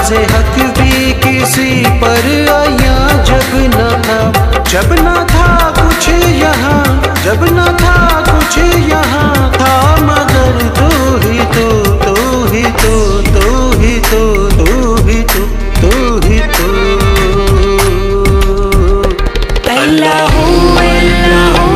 नाज़े हक भी किसी पर आया जब न था कुछ यहाँ, जब न था कुछ यहाँ था, मगर तू ही तो, तू ही तो, तू ही तो, तू ही तो, तू ही तो। अल्लाहू अल्लाहू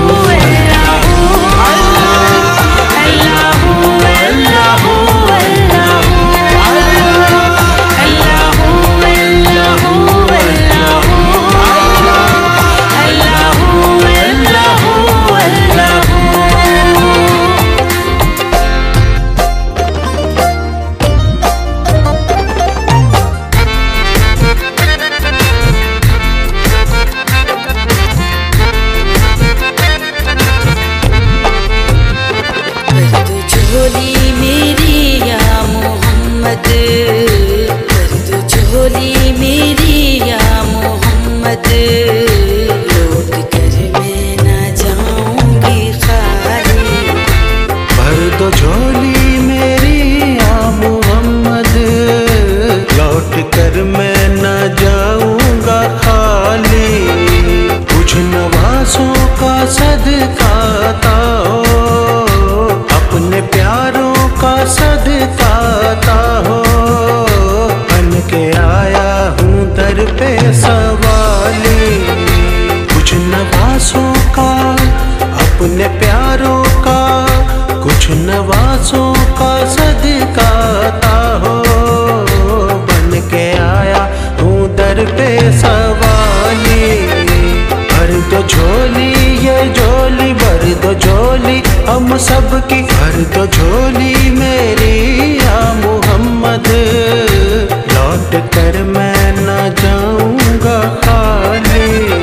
झोली मेरी या मोहम्मद, कर दो झोली मेरी या मोहम्मद, लौट कर मैं न जाऊंगी खाली। भर दो झोली मेरी या मोहम्मद, लौट कर मैं न जाऊंगा खाली। कुछ नवाज़ों का सदका हो, अपने प्यारों का सदका हो, बन के आया हूँ दर पे सवाली। कुछ नवाज़ों का, अपने प्यारों का, कुछ नवाज़ों का सदका हो, बन के आया हूँ दर पे सवाली। भर दो झोली ये झोली, भर दो झोली हम सबकी, भर दो झोली मेरी या मोहम्मद, लौट कर मैं न जाऊंगा खाली।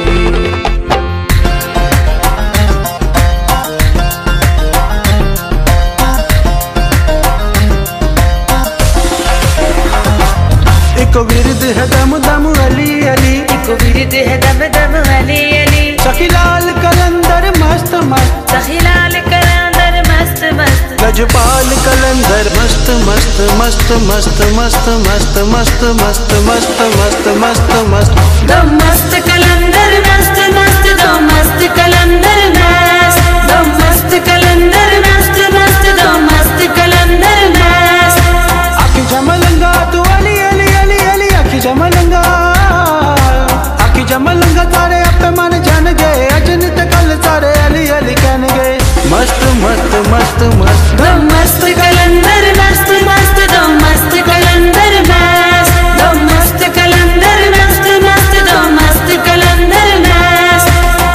एक विरद है दम दम अली अली, एक विरद है दम दम अली अली। सखी लाल कलंदर मस्त मस्त, सखी लाल कलंदर मस्त मस्त, गजपाल कलंदर मस्त मस्त मस्त मस्त मस्त मस्त मस्त मस्त मस्त मस्त मस्त मस्त। दो मस्त कलंदर मस्त मस्त, दो मस्त कलंदर मस्त, दो मस्त कलंदर मस्त मस्त, दो मस्त कलंदर मस्त। आखी जमलंगा तू अली अली अली अली, आखी जमलंगा, आखी जमलंगा तारे अब मन जान गए, अजनत कल सारे अली अली कहन गए। मस्त मस्त मस्त मस्त, दो मस्त कलंदर मस्त मस्त, दो मस्त कलंदर मस्त, दो मस्त कलंदर मस्त मस्त, दो मस्त कलंदर मस्त।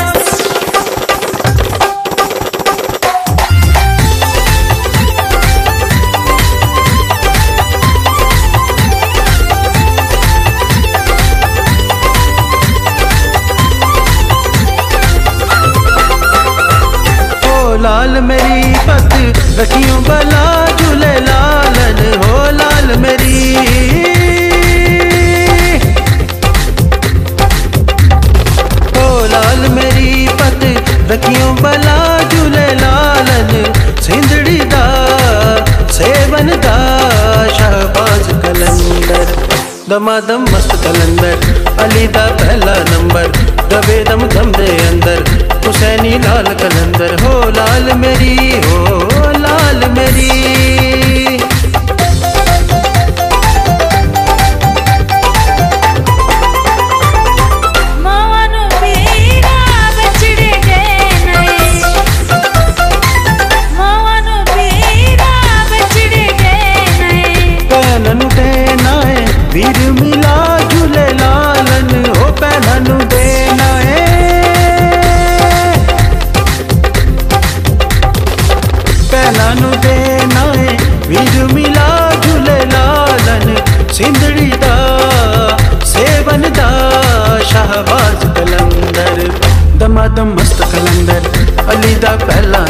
लाल मेरी पत रखियों बला झूले लालन हो, लाल मेरी हो, लाल मेरी पत रखियों बला झूले लालन। सिंधड़ी दा सेवन दा शहबाज कलंदर, दमादम मस्त कलंदर, अली दा पहला नंबर, दबे दम दम दे अंदर, हुसैनी लाल कलंदर हो, लाल मेरी हो, लाल मेरी। वीर मिला झूले लालन हो, पैननु देना है, पैननु देना है। वीर मिला झूले लालन, सिंधड़ी दा सेवन दा शहबाज कलंदर, दमादम मस्त कलंदर, अली दा पहला